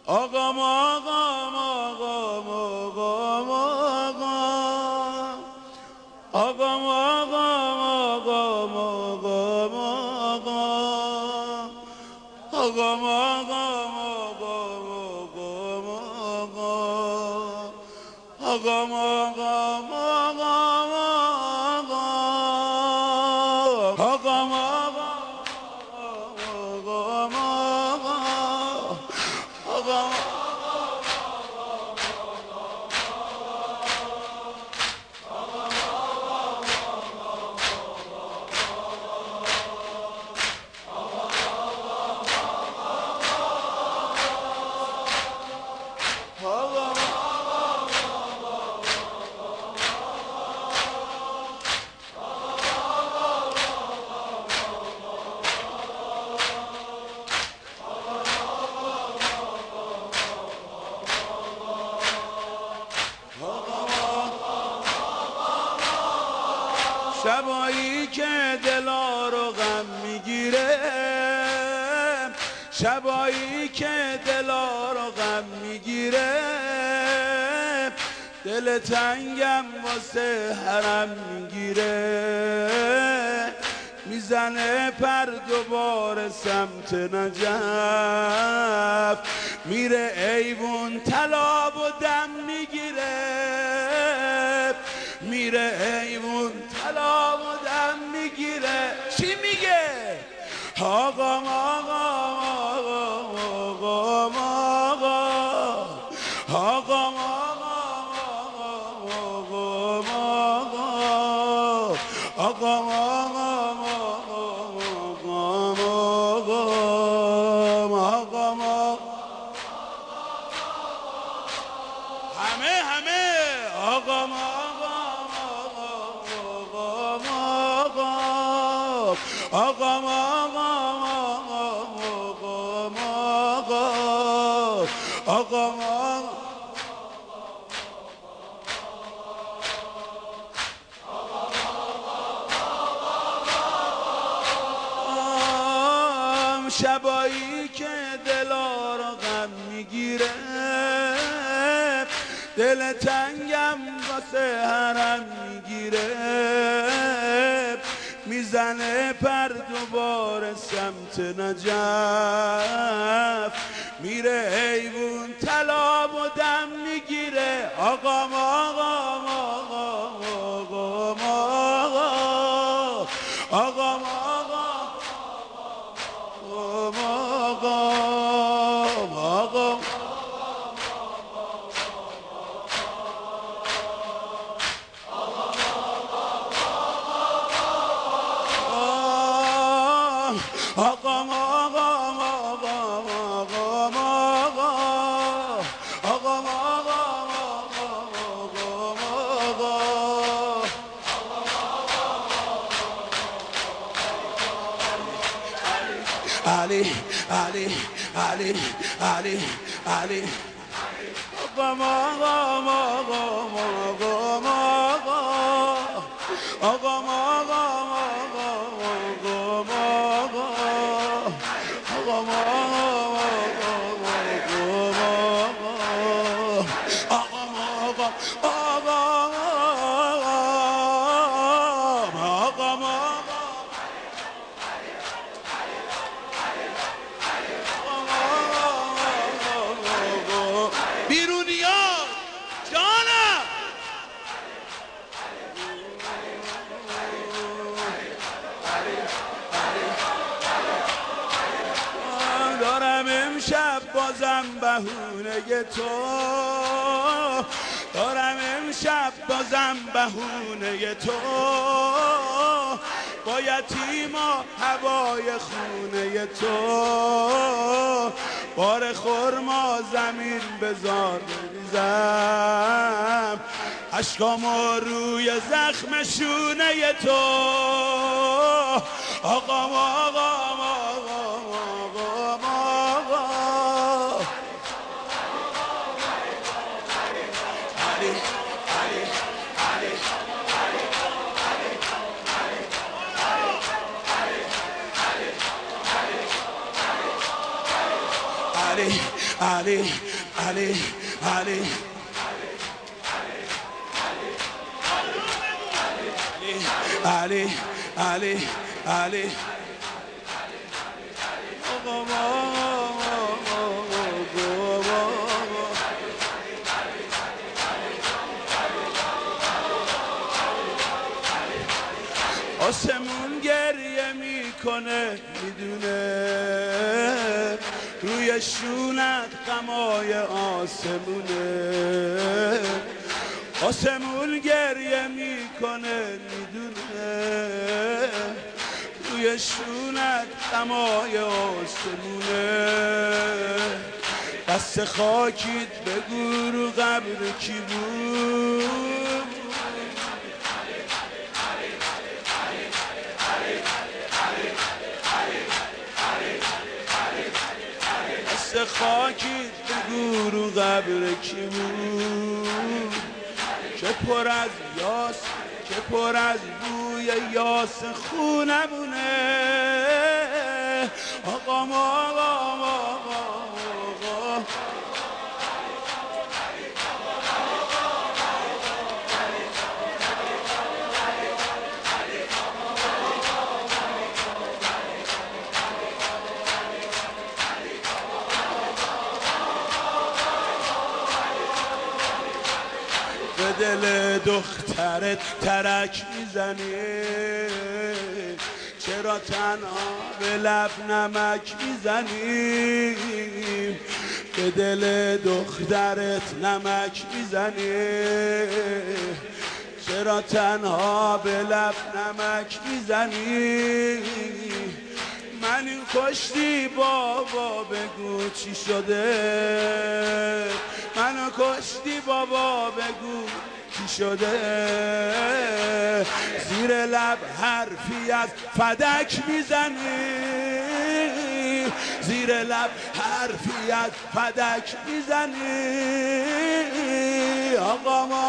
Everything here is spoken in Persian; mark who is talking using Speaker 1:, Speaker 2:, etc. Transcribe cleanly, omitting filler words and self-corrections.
Speaker 1: آقام آقام آقام آقام آقام آقام آقام آقام آقام آقام آقام آقام شبایی که دلا رو غم میگیره، شبایی که دلا رو غم میگیره، دل تنگم واسه حرم میگیره، میزنه پر دوباره سمت نجف، میره ایوون طلاب و دم میگیره، میره ایوون طلاب و دم میگیره. چی میگه؟ آقام آقام آقام آقام آقام آقام آقام آقام همه آقام آقام آقام شبایی که دلا رو غم میگیره، دل تنگم واسه حرم میگیره، میزنه پر دوباره سمت نجف، میره ایوون طلاب و دم میگیره. آقام آقام آقام آقام آقام آقام آقام آقام آقام آقام آقام آقام آقام علی علی علی علی علی آقام آقام آقام آقام آقام بیرونیان جانم دارم امشب بازم بهونه تو، دارم امشب بازم بهونه تو، با یتیما هوای خونه تو، بار خرما زمین بذار بریزم، اشکامو روی زخم شونه تو. آقام آقام آقام آقام آقام علی علی علی علی علی علی علی علی علی علی آسمون گریه میکنه میدونه روی شونت غمای آسمونه آسمون گریه میکنه میدونه روی شونت غمای آسمونه دست خاکیت بگو رو قبر کی بود دست خاکیت بگو رو قبر کی بود که پر از یاس که پر از بوی یاس خونمونه آقا آقا به دل دخترت ترک میزنی چرا تنها به لب نمک میزنی به دل دخترت نمک میزنی چرا تنها به لب نمک میزنی من این کشتی بابا بگو چی شده منو کشتی بابا بگو چی شده زیر لب حرفی از فدک میزنی زیر لب حرفی از فدک میزنی آقا